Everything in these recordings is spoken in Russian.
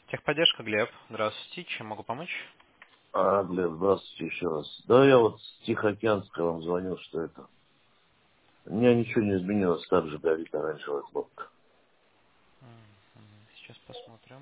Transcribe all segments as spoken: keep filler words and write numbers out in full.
Техподдержка, Глеб. Здравствуйте. Чем могу помочь? А, Глеб, здравствуйте еще раз. Да, я вот с Тихоокеанска вам звонил, что это. У меня ничего не изменилось, так же горит оранжевая кнопка. Мгм. Сейчас посмотрим.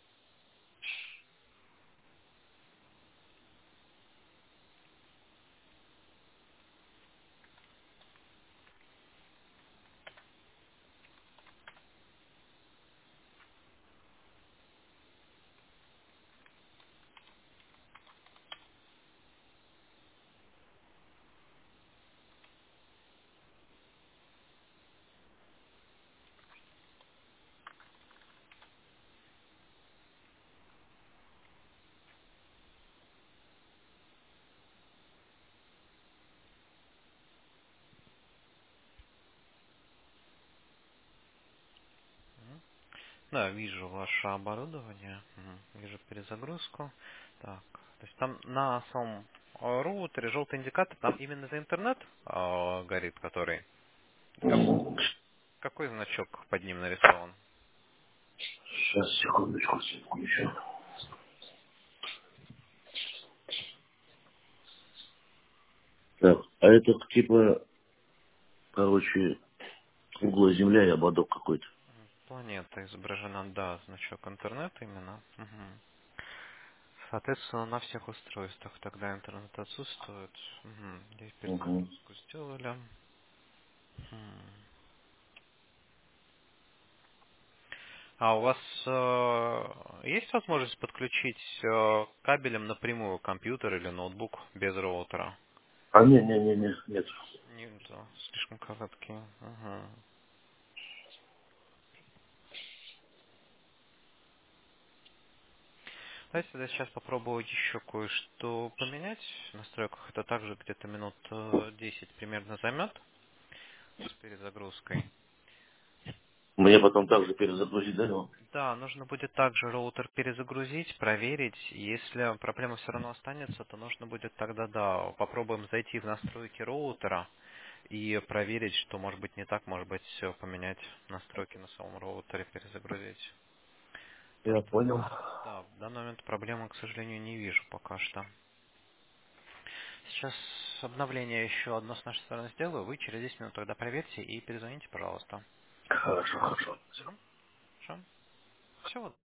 Мгм. Да, вижу ваше оборудование. Мгм. Вижу перезагрузку. Так, то есть там на самом э, роутере желтый индикатор, там именно за интернет э, горит, который. Как- какой значок под ним нарисован? Сейчас, секундочку, все включу. Так, а это типа, короче, угла земля и ободок какой-то. Планета изображена, да, значок интернет именно. Мгм. Соответственно, на всех устройствах тогда интернет отсутствует. Мгм. Здесь Угу. перезагрузку сделали. Мгм. А у вас э, есть возможность подключить э, кабелем напрямую компьютер или ноутбук без роутера? А, не, не, не, не, нет. Нет, да, слишком короткие. Ага. Давайте тогда сейчас попробую еще кое-что поменять в настройках. Это также где-то минут э, десять примерно займет с перезагрузкой. Мне потом также перезагрузить, да, его? Да, нужно будет также роутер перезагрузить, проверить. Если проблема все равно останется, то нужно будет тогда, да, попробуем зайти в настройки роутера и проверить, что может быть не так, может быть все поменять настройки на самом роутере, перезагрузить. Потому Я что, понял. да, в данный момент проблемы, к сожалению, не вижу пока что. Сейчас обновление еще одно с нашей стороны сделаю. Вы через десять минут тогда проверьте и перезвоните, пожалуйста. Хорошо, хорошо. Угу. Хорошо. Все.